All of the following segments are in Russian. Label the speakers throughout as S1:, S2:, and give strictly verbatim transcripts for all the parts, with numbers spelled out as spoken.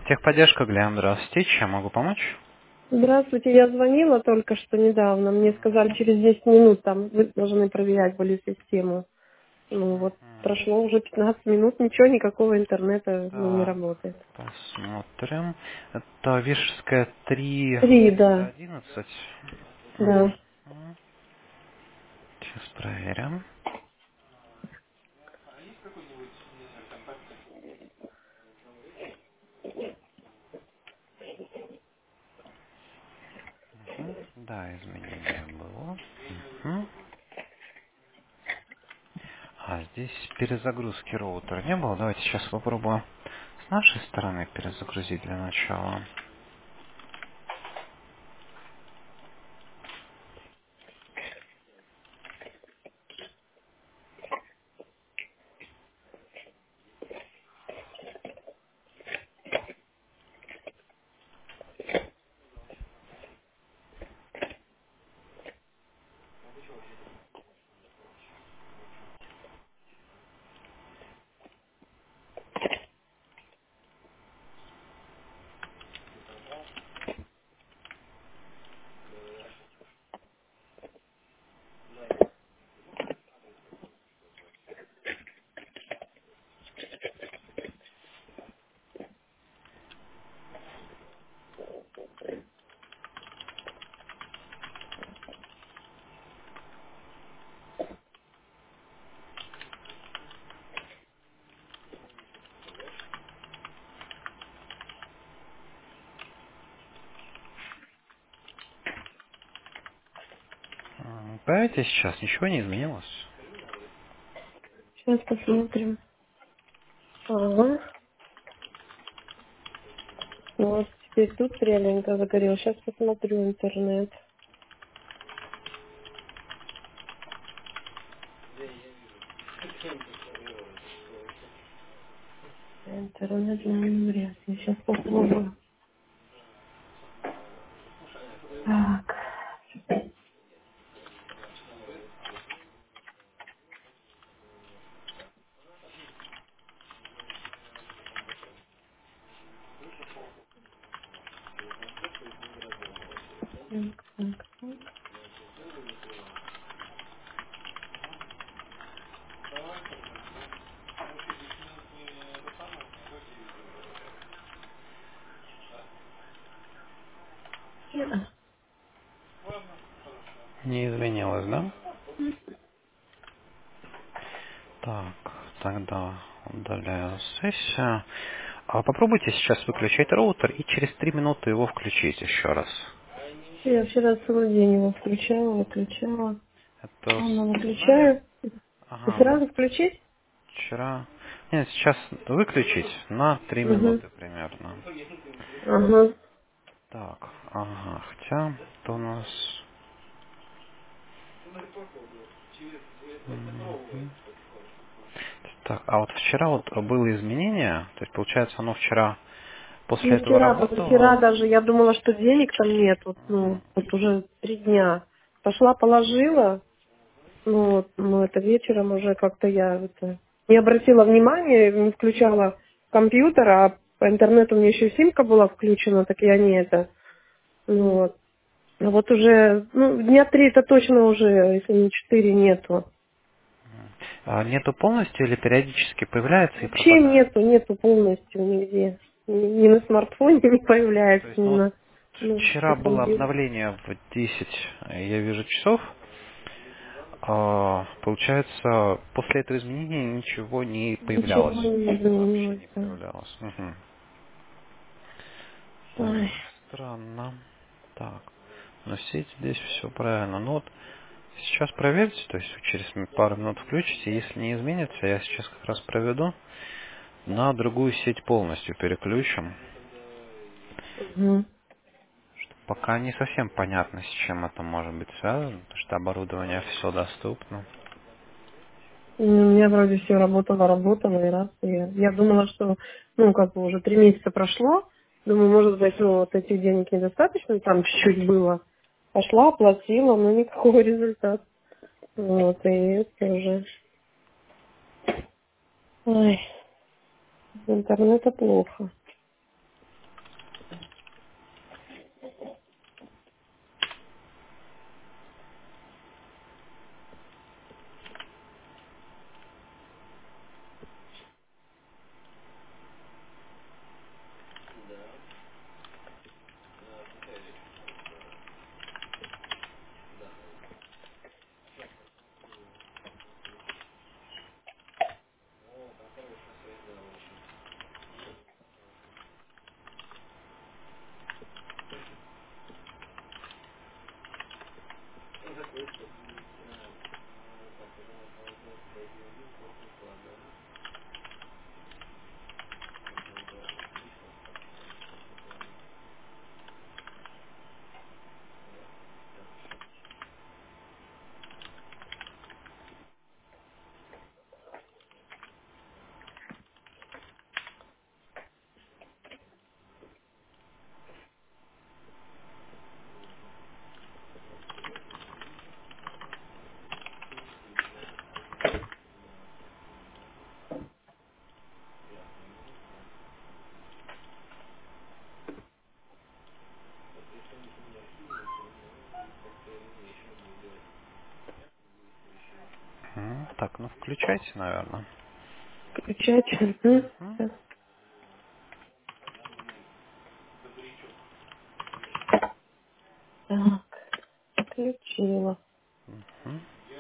S1: Техподдержка, Глен, здравствуйте. Чем могу помочь?
S2: Здравствуйте, я звонила только что недавно. Мне сказали, через десять минут там вы должны проверять были систему. Ну вот
S1: Мгм.
S2: прошло уже пятнадцать минут, ничего, никакого интернета ну, не
S1: Так,
S2: работает.
S1: посмотрим. Это Вишерская три
S2: Три, да,
S1: одиннадцать.
S2: да.
S1: Мгм. Сейчас проверим. Мгм. Да, изменение было. Мгм. А здесь перезагрузки роутера не было. Давайте сейчас попробуем с нашей стороны перезагрузить для начала. М, Понимаете, сейчас ничего не изменилось.
S2: Сейчас посмотрим. Ага. Вот теперь тут зелененько загорел. Сейчас посмотрю интернет. Интернет не вряд ли. Сейчас попробую. Так. Так, так, так. Не.
S1: Не изменилось, да? Так, тогда удаляю сессию. А попробуйте сейчас выключить роутер и через три минуты его включить еще раз.
S2: Я вчера целый день его включала, выключала.
S1: Это
S2: Ладно,
S1: знали?
S2: выключаю. И
S1: Ага, ну
S2: сразу включить?
S1: вчера... Нет, сейчас выключить на три
S2: Угу.
S1: минуты примерно.
S2: Ага.
S1: Так, ага, хотя это у нас... Мгм. Так, а вот вчера вот было изменение, то есть получается оно вчера после
S2: Не
S1: этого
S2: вчера, позавчера
S1: работало.
S2: даже. Я думала, что денег там нет. Вот, ну,
S1: Мгм.
S2: вот уже три дня. Пошла, положила. Ну, вот, ну, это вечером уже как-то я это, не обратила внимания, не включала компьютер, а по интернету у меня еще симка была включена, так я не это. Ну, вот. А вот уже, ну, дня три это точно уже, если не четыре, нету.
S1: А нету полностью или периодически появляется и
S2: Вообще
S1: пропадает?
S2: нету, нету полностью нигде. Ни, ни на смартфоне не
S1: То
S2: появляется,
S1: есть,
S2: ни
S1: ну вот
S2: на, ну, на
S1: вчера было
S2: компьютере.
S1: обновление в десять, э, я вижу, часов. А, получается, после этого изменения ничего не
S2: Ничего
S1: появлялось.
S2: не
S1: Вообще
S2: изменилось,
S1: не
S2: да.
S1: появлялось. Мгм.
S2: Ой.
S1: Так, странно. Так, но сеть здесь все правильно. Ну вот, сейчас проверьте, то есть через м- пару минут включите. Если не изменится, я сейчас как раз проведу. На другую сеть полностью переключим.
S2: Мгм.
S1: Пока не совсем понятно, с чем это может быть связано, потому что оборудование все доступно.
S2: У меня вроде все работало, работало, и раз. И я, я думала, что, ну, как бы уже три месяца прошло. Думаю, может быть, ну, вот этих денег недостаточно, там чуть-чуть было. Пошла, оплатила, но никакого результата. Вот, и это уже... Ой, из интернета плохо.
S1: Так, ну включайте, наверное.
S2: Включать. Мгм.
S1: Угу.
S2: Щас. Так, включила.
S1: Угу.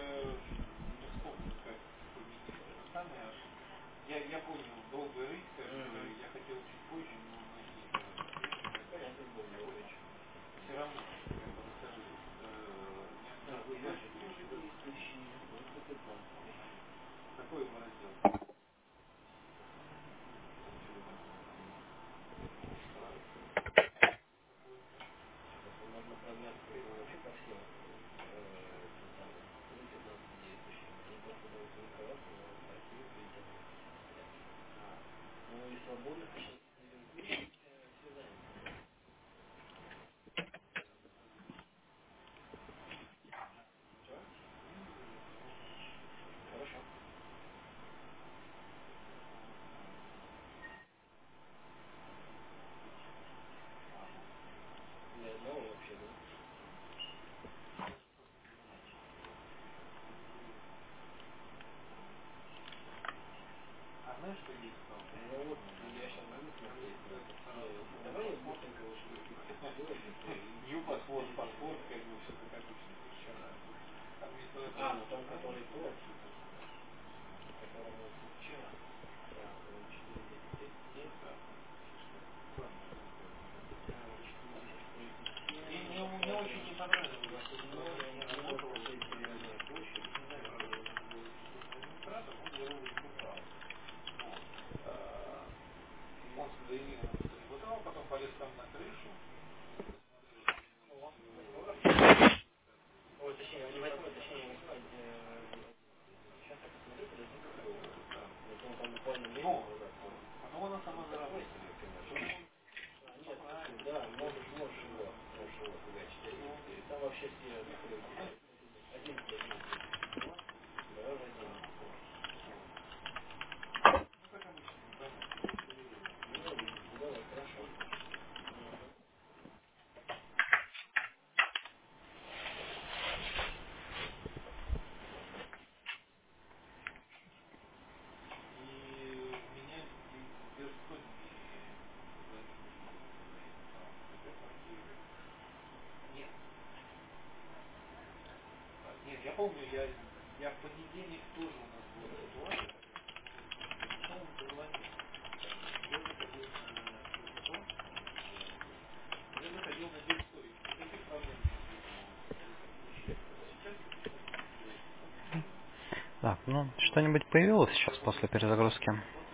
S1: Так, ну что-нибудь появилось сейчас после перезагрузки?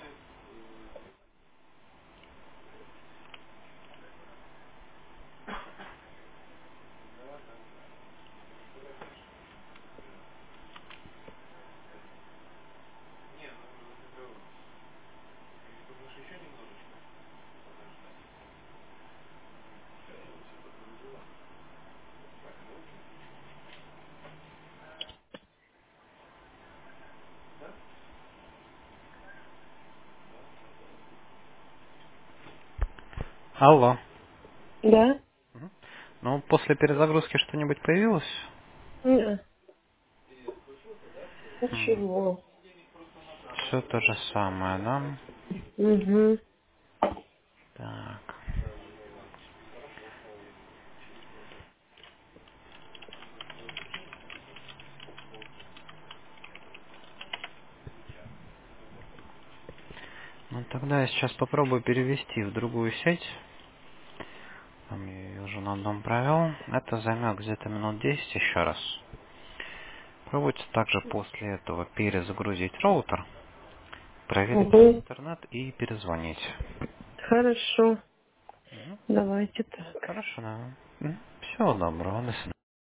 S1: Алло.
S2: Да?
S1: Мгм. Ну, после перезагрузки что-нибудь появилось?
S2: Нет, ничего.
S1: Все то же самое, да?
S2: Угу.
S1: Так. Ну, тогда я сейчас попробую перевести в другую сеть. Там я ее уже на одном провел. Это займет где-то минут десять еще раз. Пробуйте также после этого перезагрузить роутер, проверить там
S2: Угу.
S1: интернет и перезвонить.
S2: Хорошо.
S1: Мгм.
S2: Давайте так.
S1: Хорошо, да. Всего доброго. До свидания.